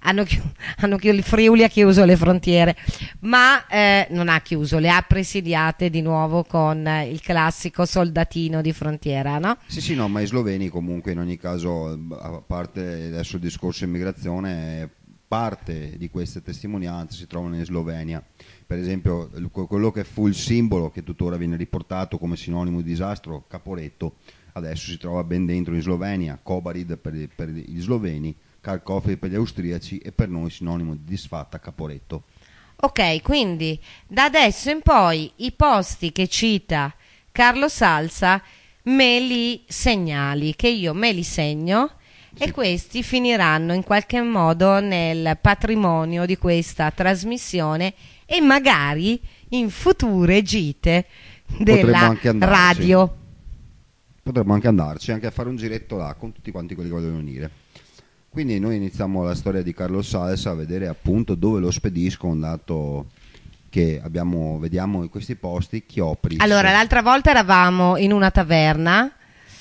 il Friuli ha chiuso le frontiere, ma non ha chiuso, le ha presidiate di nuovo con il classico soldatino di frontiera, no? Sì, no, ma i sloveni comunque in ogni caso, a parte adesso il discorso immigrazione, parte di queste testimonianze si trovano in Slovenia. Per esempio quello che fu il simbolo, che tuttora viene riportato come sinonimo di disastro, Caporetto, adesso si trova ben dentro in Slovenia, Kobarid per gli sloveni, Kharkov per gli austriaci, e per noi sinonimo di disfatta Caporetto. Ok, quindi da adesso in poi i posti che cita Carlo Salsa me li segnali, che io me li segno, sì. E questi finiranno in qualche modo nel patrimonio di questa trasmissione e magari in future gite della radio. Potremmo anche andarci, anche a fare un giretto là con tutti quanti quelli che vogliono venire. Quindi noi iniziamo la storia di Carlo Salsa a vedere appunto dove lo spediscono, dato che vediamo in questi posti Chiopri. Allora, l'altra volta eravamo in una taverna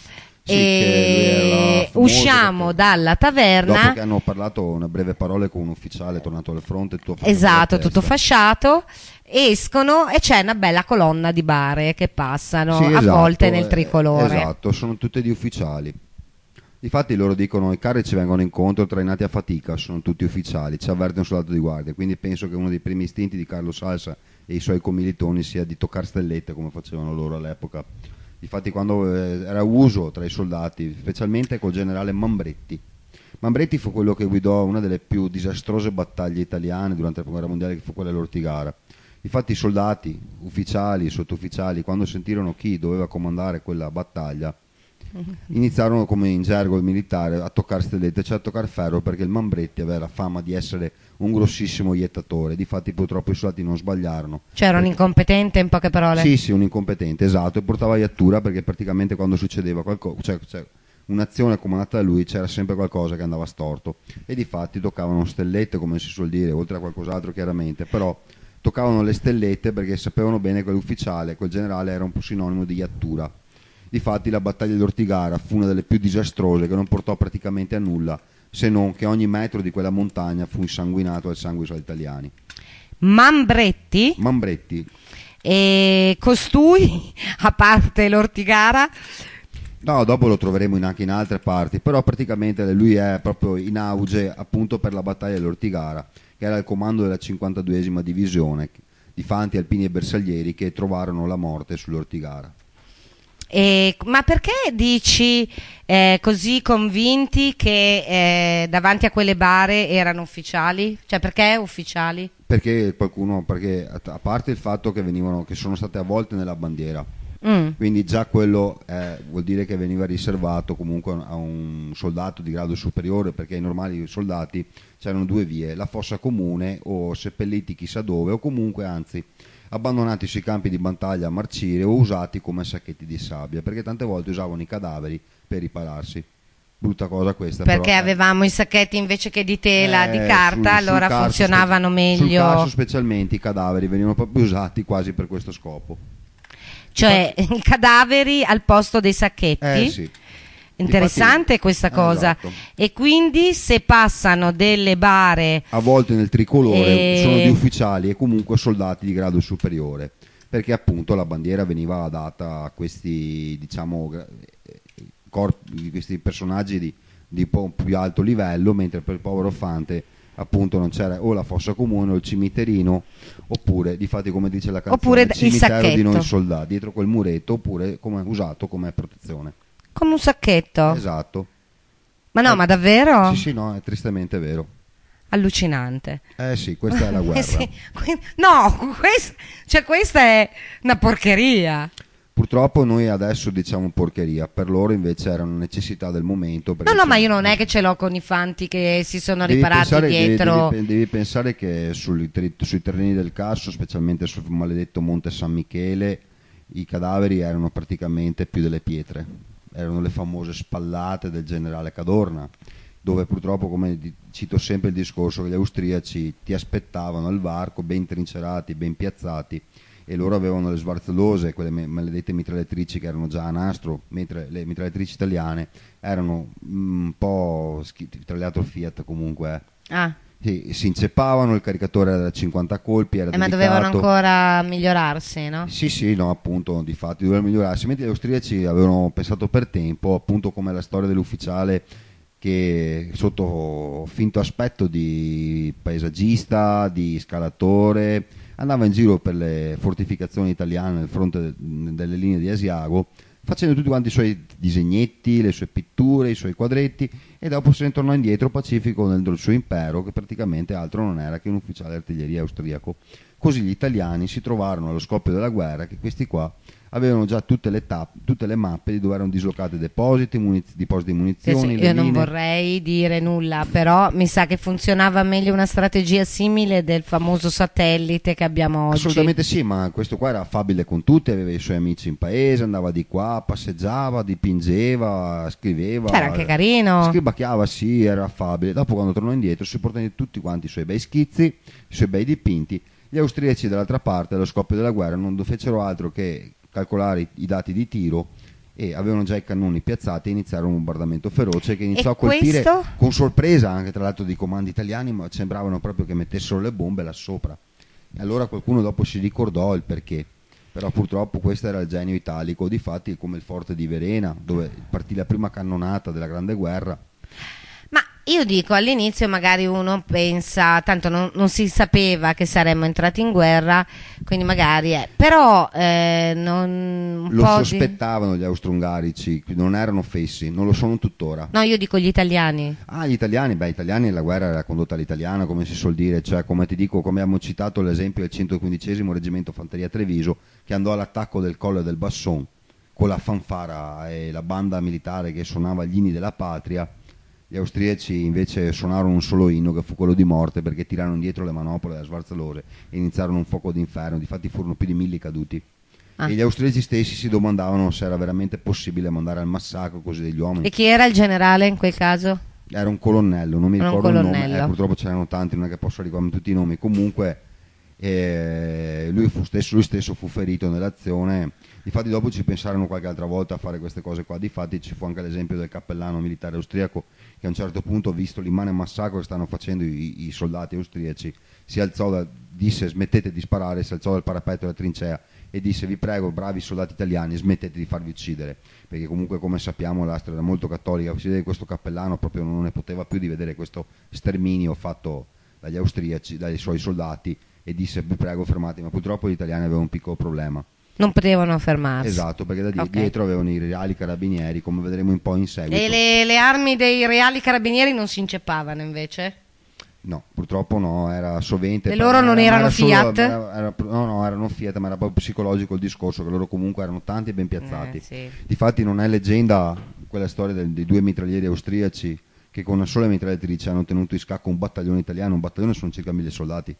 Sì, che lui era famoso usciamo perché dalla taverna. dopo che hanno parlato una breve parola con un ufficiale tornato al fronte, Esatto, tutto fasciato, escono e c'è una bella colonna di bare che passano, Sì, esatto, avvolte nel tricolore. Esatto, sono tutti di ufficiali. Difatti loro dicono i carri ci vengono incontro trainati a fatica, sono tutti ufficiali, ci avverte un soldato di guardia, quindi penso che uno dei primi istinti di Carlo Salsa e i suoi commilitoni sia di toccare stellette come facevano loro all'epoca. Difatti quando era uso tra i soldati, specialmente col generale Mambretti. Mambretti fu quello che guidò una delle più disastrose battaglie italiane durante la Prima Guerra Mondiale, che fu quella dell'Ortigara. Infatti i soldati, ufficiali, sottufficiali, quando sentirono chi doveva comandare quella battaglia, iniziarono, come in gergo militare, a toccare stellette, cioè a toccare ferro, perché il Mambretti aveva la fama di essere un grossissimo iettatore. Difatti purtroppo i soldati non sbagliarono. Cioè era un incompetente, in poche parole. Sì, un incompetente, esatto, e portava iattura perché praticamente quando succedeva qualcosa, cioè un'azione comandata da lui, c'era sempre qualcosa che andava storto, e difatti toccavano stellette, come si suol dire, oltre a qualcos'altro chiaramente, però toccavano le stellette perché sapevano bene che l'ufficiale, quel generale, era un po' sinonimo di iattura. Difatti la battaglia dell'Ortigara fu una delle più disastrose, che non portò praticamente a nulla, se non che ogni metro di quella montagna fu insanguinato dal sangue degli italiani. Mambretti. E costui, a parte l'Ortigara? No, dopo lo troveremo anche in altre parti, però praticamente lui è proprio in auge appunto per la battaglia dell'Ortigara, che era il comando della 52esima divisione di fanti alpini e bersaglieri che trovarono la morte sull'Ortigara. Ma perché dici così convinti che davanti a quelle bare erano ufficiali? Cioè perché ufficiali? Perché a parte il fatto che sono state avvolte nella bandiera, quindi già quello vuol dire che veniva riservato comunque a un soldato di grado superiore, perché ai normali soldati c'erano due vie: la fossa comune, o seppelliti chissà dove, o comunque anzi abbandonati sui campi di battaglia a marcire, o usati come sacchetti di sabbia, perché tante volte usavano i cadaveri per ripararsi. Brutta cosa questa. Perché però, avevamo i sacchetti invece che di tela, di carta, allora funzionavano meglio. Sul carso specialmente i cadaveri venivano proprio usati quasi per questo scopo. Cioè i cadaveri al posto dei sacchetti? Sì. Interessante questa cosa. Esatto. E quindi se passano delle bare a volte nel tricolore sono di ufficiali e comunque soldati di grado superiore, perché appunto la bandiera veniva data a questi, diciamo, questi personaggi di più alto livello, mentre per il povero fante appunto non c'era o la fossa comune o il cimiterino, oppure difatti come dice la canzone, oppure il cimitero sacchetto di noi soldati, dietro quel muretto, oppure usato come protezione. Come un sacchetto? Esatto. Ma no, ma davvero? Sì, no, è tristemente vero. Allucinante. Sì, questa è la guerra. Sì. No, questa è una porcheria. Purtroppo noi adesso diciamo porcheria, per loro invece era una necessità del momento. No, ma io non è che ce l'ho con i fanti che si sono riparati dietro. Devi pensare che sui terreni del Carso, specialmente sul maledetto Monte San Michele, i cadaveri erano praticamente più delle pietre. Erano le famose spallate del generale Cadorna, dove purtroppo, come cito sempre il discorso, che gli austriaci ti aspettavano al varco ben trincerati, ben piazzati, e loro avevano le Schwarzlose, quelle maledette mitragliatrici che erano già a nastro, mentre le mitragliatrici italiane erano un po' mitragliato Fiat comunque. Sì, si inceppavano, il caricatore era da 50 colpi, era ma dovevano ancora migliorarsi, no? Sì, no, appunto, di fatti dovevano migliorarsi, mentre gli austriaci avevano pensato per tempo, appunto come la storia dell'ufficiale che sotto finto aspetto di paesaggista, di scalatore, andava in giro per le fortificazioni italiane nel fronte delle linee di Asiago, facendo tutti quanti i suoi disegnetti, le sue pitture, i suoi quadretti, e dopo se ne tornò indietro pacifico nel suo impero, che praticamente altro non era che un ufficiale di artiglieria austriaco. Così gli italiani si trovarono allo scoppio della guerra che questi qua avevano già tutte le mappe di dove erano dislocati depositi di munizioni. Io non vorrei dire nulla, però mi sa che funzionava meglio una strategia simile del famoso satellite che abbiamo oggi. Assolutamente sì, ma questo qua era affabile con tutti, aveva i suoi amici in paese, andava di qua, passeggiava, dipingeva, scriveva. Era anche carino. Scribacchiava, sì, era affabile. Dopo, quando tornò indietro, si portò tutti quanti i suoi bei schizzi, i suoi bei dipinti. Gli austriaci dall'altra parte, allo scoppio della guerra, non fecero altro che calcolare i dati di tiro e avevano già i cannoni piazzati e iniziarono un bombardamento feroce che iniziò E a colpire questo? con sorpresa anche tra l'altro dei comandi italiani, ma sembravano proprio che mettessero le bombe là sopra. E allora qualcuno dopo si ricordò il perché, però purtroppo questo era il genio italico. Difatti, come il forte di Verena, dove partì la prima cannonata della Grande Guerra. Ma io dico, all'inizio magari uno pensa, tanto non si sapeva che saremmo entrati in guerra, quindi magari però un Lo po' sospettavano gli austro-ungarici, non erano fessi, non lo sono tuttora. No, io dico gli italiani. Ah, gli italiani, beh, italiani la guerra era condotta all'italiana, come si suol dire, cioè come ti dico, come abbiamo citato l'esempio del 115° Reggimento Fanteria Treviso, che andò all'attacco del Colle del Basson con la fanfara e la banda militare che suonava gli inni della patria. Gli austriaci invece suonarono un solo inno, che fu quello di morte, perché tirarono indietro le manopole da Schwarzalose e iniziarono un fuoco d'inferno. Difatti furono più di 1000 caduti. E gli austriaci stessi si domandavano se era veramente possibile mandare al massacro così degli uomini. E chi era il generale in quel caso? Era un colonnello, non mi Era un ricordo il nome, colonnello. purtroppo c'erano tanti, non è che posso ricordarmi tutti i nomi. Comunque lui stesso fu ferito nell'azione. Difatti dopo ci pensarono qualche altra volta a fare queste cose qua. Difatti ci fu anche l'esempio del cappellano militare austriaco che a un certo punto, visto l'immane massacro che stanno facendo i soldati austriaci, si alzò, disse smettete di sparare, si alzò dal parapetto della trincea e disse vi prego bravi soldati italiani smettete di farvi uccidere, perché comunque come sappiamo l'Austria era molto cattolica. Si vede che questo cappellano proprio non ne poteva più di vedere questo sterminio fatto dagli austriaci, dai suoi soldati, e disse vi prego fermatevi, ma purtroppo gli italiani avevano un piccolo problema. Non potevano fermarsi. Esatto, perché da Ok. dietro avevano i reali carabinieri, come vedremo un po' in seguito. E le armi dei reali carabinieri non si inceppavano invece? No, purtroppo no, era sovente. E loro non erano Fiat? No, erano Fiat, ma era proprio psicologico il discorso, che loro comunque erano tanti e ben piazzati. Sì. Difatti non è leggenda quella storia dei due mitraglieri austriaci che con una sola mitragliatrice hanno tenuto in scacco un battaglione italiano. Un battaglione sono circa 1000 soldati.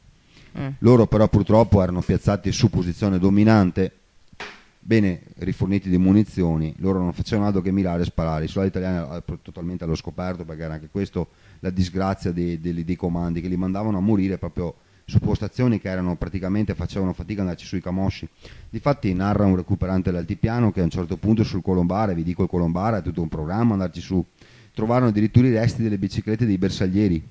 Loro però purtroppo erano piazzati su posizione dominante, bene riforniti di munizioni. Loro non facevano altro che mirare e sparare. I soldati italiani totalmente allo scoperto, perché era anche questo la disgrazia dei comandi, che li mandavano a morire proprio su postazioni che erano praticamente, facevano fatica ad andarci sui camosci. Difatti narra un recuperante dell'altipiano che a un certo punto sul Colombare, vi dico il Colombare è tutto un programma andarci su, trovarono addirittura i resti delle biciclette dei bersaglieri.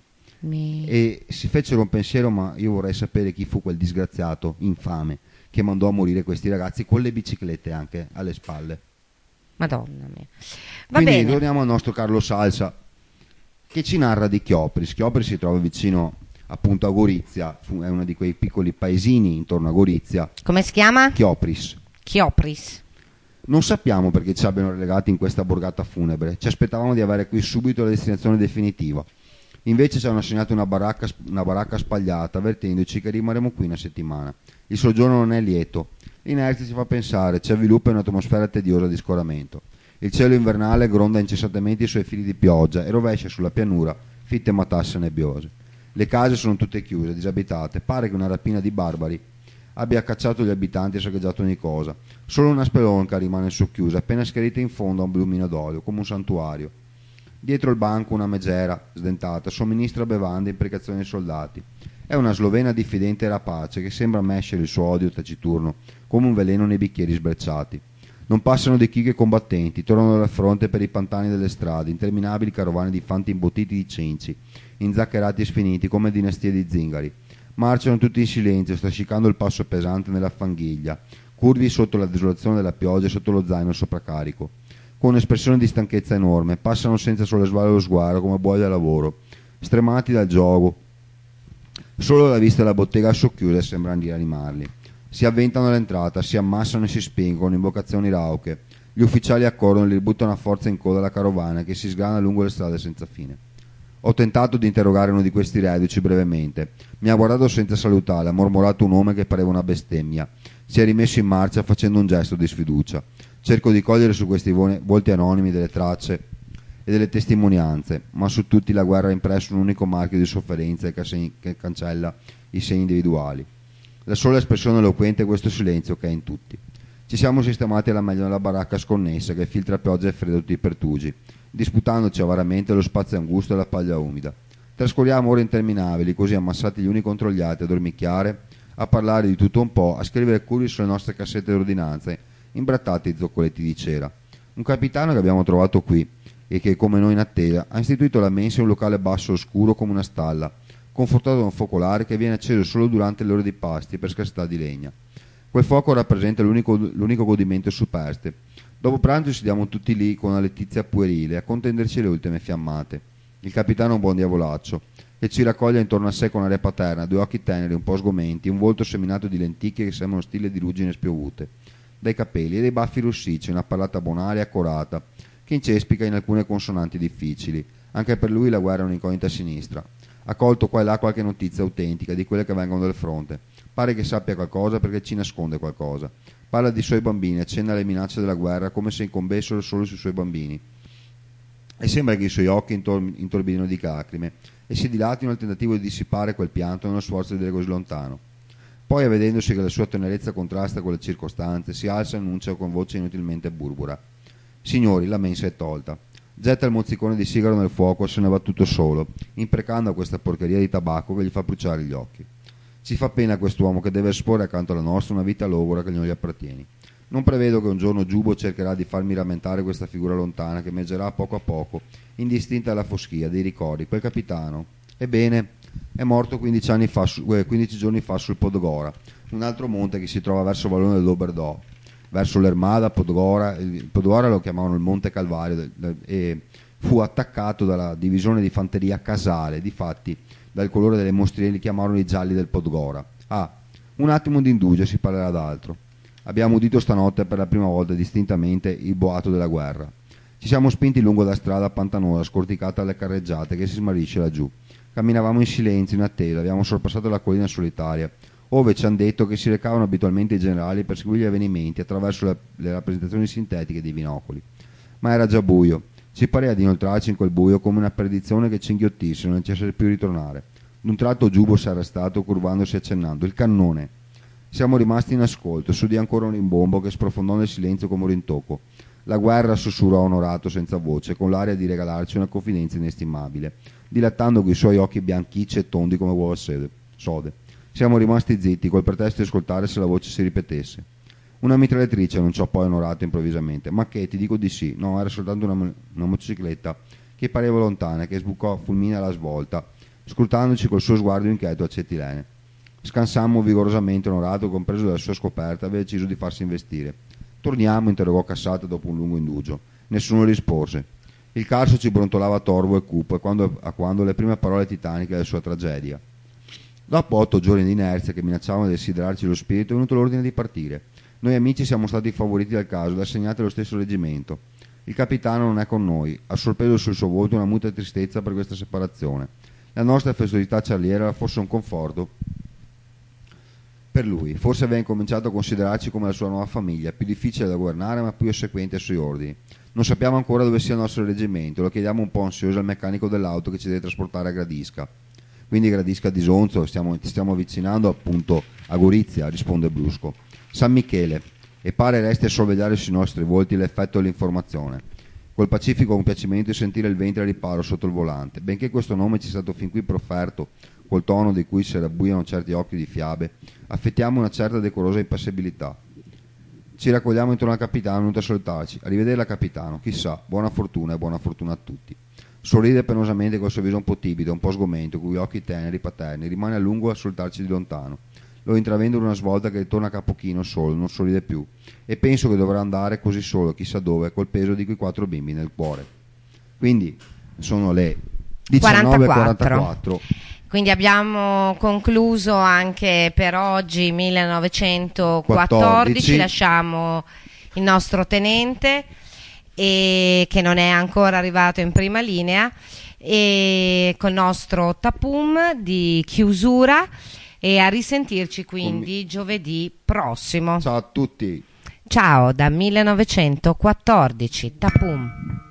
E si fecero un pensiero, ma io vorrei sapere chi fu quel disgraziato infame che mandò a morire questi ragazzi con le biciclette anche alle spalle. Madonna mia. Va Quindi bene. torniamo al nostro Carlo Salsa, che ci narra di Chiopris. Chiopris si trova vicino appunto a Gorizia, è uno di quei piccoli paesini intorno a Gorizia. Come si chiama? Chiopris. Chiopris. Non sappiamo perché ci abbiano relegati in questa borgata funebre, ci aspettavamo di avere qui subito la destinazione definitiva. Invece ci hanno assegnato una baracca spagliata, avvertendoci che rimarremo qui una settimana. Il soggiorno non è lieto, l'inerzia ci fa pensare, ci avviluppa un'atmosfera tediosa di scoramento. Il cielo invernale gronda incessantemente i suoi fili di pioggia e rovescia sulla pianura fitte matasse nebbiose. Le case sono tutte chiuse, disabitate, pare che una rapina di barbari abbia cacciato gli abitanti e saccheggiato ogni cosa. Solo una spelonca rimane socchiusa, appena schiarita in fondo a un lumino d'olio, come un santuario. Dietro il banco una megera sdentata somministra bevande e imprecazioni ai soldati. È una slovena diffidente e rapace che sembra mescere il suo odio taciturno come un veleno nei bicchieri sbrecciati. Non passano di chighe combattenti, tornano dal fronte per i pantani delle strade, interminabili carovane di fanti imbottiti di cenci, inzaccherati e sfiniti come dinastie di zingari. Marciano tutti in silenzio, strascicando il passo pesante nella fanghiglia, curvi sotto la desolazione della pioggia e sotto lo zaino sopracarico. Con un'espressione di stanchezza enorme, passano senza sollevare lo sguardo come buoi da lavoro, stremati dal gioco. Solo la vista della bottega socchiusa sembra di animarli. Si avventano all'entrata, si ammassano e si spingono, invocazioni rauche. Gli ufficiali accorrono e li buttano a forza in coda alla carovana che si sgrana lungo le strade senza fine. Ho tentato di interrogare uno di questi reduci brevemente. Mi ha guardato senza salutare, ha mormorato un nome che pareva una bestemmia. Si è rimesso in marcia facendo un gesto di sfiducia. Cerco di cogliere su questi volti anonimi delle tracce e delle testimonianze, ma su tutti la guerra ha impresso un unico marchio di sofferenza che cancella i segni individuali. La sola espressione eloquente è questo silenzio che è in tutti. Ci siamo sistemati alla meglio nella baracca sconnessa che filtra pioggia e freddo tutti i pertugi, disputandoci avaramente lo spazio angusto e la paglia umida. Trascorriamo ore interminabili, così ammassati gli uni contro gli altri, a dormicchiare, a parlare di tutto un po', a scrivere curri sulle nostre cassette di ordinanze imbrattati di zoccoletti di cera. Un capitano che abbiamo trovato qui e che, come noi in attesa, ha istituito la mensa in un locale basso oscuro come una stalla, confortato da un focolare che viene acceso solo durante le ore di pasti per scarsità di legna. Quel fuoco rappresenta l'unico godimento superste. Dopo pranzo sediamo tutti lì con una letizia puerile a contenderci le ultime fiammate. Il capitano è un buon diavolaccio che ci raccoglie intorno a sé con aria paterna, due occhi teneri un po' sgomenti, un volto seminato di lenticchie che sembrano stile di ruggine spiovute, dai capelli e dei baffi rossicci, una parlata bonaria e accorata che incespica in alcune consonanti difficili. Anche per lui la guerra è un'incognita sinistra. Ha colto qua e là qualche notizia autentica di quelle che vengono dal fronte. Pare che sappia qualcosa perché ci nasconde qualcosa. Parla di suoi bambini, accenna alle minacce della guerra come se incombessero solo sui suoi bambini. E sembra che i suoi occhi intorbidino di lacrime e si dilatino nel tentativo di dissipare quel pianto nello sforzo di vedere così lontano. Poi, avvedendosi che la sua tenerezza contrasta con le circostanze, si alza e annuncia con voce inutilmente burbura: «Signori, la mensa è tolta». Getta il mozzicone di sigaro nel fuoco e se ne va tutto solo, imprecando a questa porcheria di tabacco che gli fa bruciare gli occhi. Ci fa pena quest'uomo che deve esporre accanto alla nostra una vita logora che non gli appartiene. Non prevedo che un giorno Giubo cercherà di farmi rammentare questa figura lontana che emergerà a poco, indistinta dalla foschia dei ricordi. Quel capitano, ebbene, è morto 15 giorni fa sul Podgora, un altro monte che si trova verso il vallone dell'Oberdò, verso l'Ermada. Podgora. Il Podgora lo chiamavano il Monte Calvario e fu attaccato dalla divisione di fanteria Casale, difatti dal colore delle mostrine li chiamarono i gialli del Podgora. Un attimo di indugio, si parlerà d'altro. Abbiamo udito stanotte per la prima volta distintamente il boato della guerra. Ci siamo spinti lungo la strada pantanosa scorticata alle carreggiate che si smarrisce laggiù. Camminavamo in silenzio, in attesa, abbiamo sorpassato la collina solitaria, ove ci hanno detto che si recavano abitualmente i generali per seguire gli avvenimenti attraverso le rappresentazioni sintetiche dei binocoli. Ma era già buio. Ci pareva di inoltrarci in quel buio come una perdizione che ci inghiottisse e non ci lasciasse più ritornare. D'un tratto Giubo si era stato, curvandosi e accennando: «Il cannone!». Siamo rimasti in ascolto, si udì ancora un rimbombo che sprofondò nel silenzio come un rintocco. La guerra, sussurrò Onorato senza voce, con l'aria di regalarci una confidenza inestimabile, dilattando coi suoi occhi bianchicci e tondi come uova sode. Siamo rimasti zitti, col pretesto di ascoltare se la voce si ripetesse. «Una mitragliatrice», annunciò poi Onorato improvvisamente. «Ma che? Ti dico di sì». «No, era soltanto una motocicletta che pareva lontana e che sbucò fulmine alla svolta, scrutandoci col suo sguardo inquieto acetilene». Scansammo vigorosamente. Onorato, compreso dalla sua scoperta, aveva deciso di farsi investire. «Torniamo?» interrogò Cassata dopo un lungo indugio. Nessuno rispose. Il Carso ci brontolava torvo e cupo e quando le prime parole titaniche della sua tragedia. Dopo 8 giorni di inerzia che minacciavano di desiderarci lo spirito, è venuto l'ordine di partire. Noi amici siamo stati favoriti dal caso ed assegnati allo stesso reggimento. Il capitano non è con noi, ha sorpreso sul suo volto una muta tristezza per questa separazione. La nostra festosità ciarliera era forse un conforto per lui, forse aveva incominciato a considerarci come la sua nuova famiglia, più difficile da governare ma più ossequiente ai suoi ordini. Non sappiamo ancora dove sia il nostro reggimento, lo chiediamo un po' ansiosi al meccanico dell'auto che ci deve trasportare a Gradisca. Quindi Gradisca di Sonzo, ti stiamo avvicinando appunto a Gorizia, risponde brusco. San Michele, e pare resti a sorvegliare sui nostri volti l'effetto dell'informazione. Col pacifico compiacimento di sentire il ventre a riparo sotto il volante, benché questo nome ci sia stato fin qui profferto, col tono di cui si rabbuiano certi occhi di fiabe, affettiamo una certa decorosa impassibilità. Ci raccogliamo intorno al capitano venuto a salutarci. Arrivederla capitano, chissà, buona fortuna e buona fortuna a tutti. Sorride penosamente col suo viso un po' tibido, un po' sgomento, con gli occhi teneri, paterni, rimane a lungo a ascoltarci di lontano. Lo intravendo in una svolta che ritorna a capo chino solo, non sorride più, e penso che dovrà andare così solo, chissà dove, col peso di quei 4 bimbi nel cuore. Quindi sono le 19:44. Quindi abbiamo concluso anche per oggi 1914, lasciamo il nostro tenente che non è ancora arrivato in prima linea e col nostro tapum di chiusura e a risentirci quindi giovedì prossimo. Ciao a tutti. Ciao da 1914, tapum.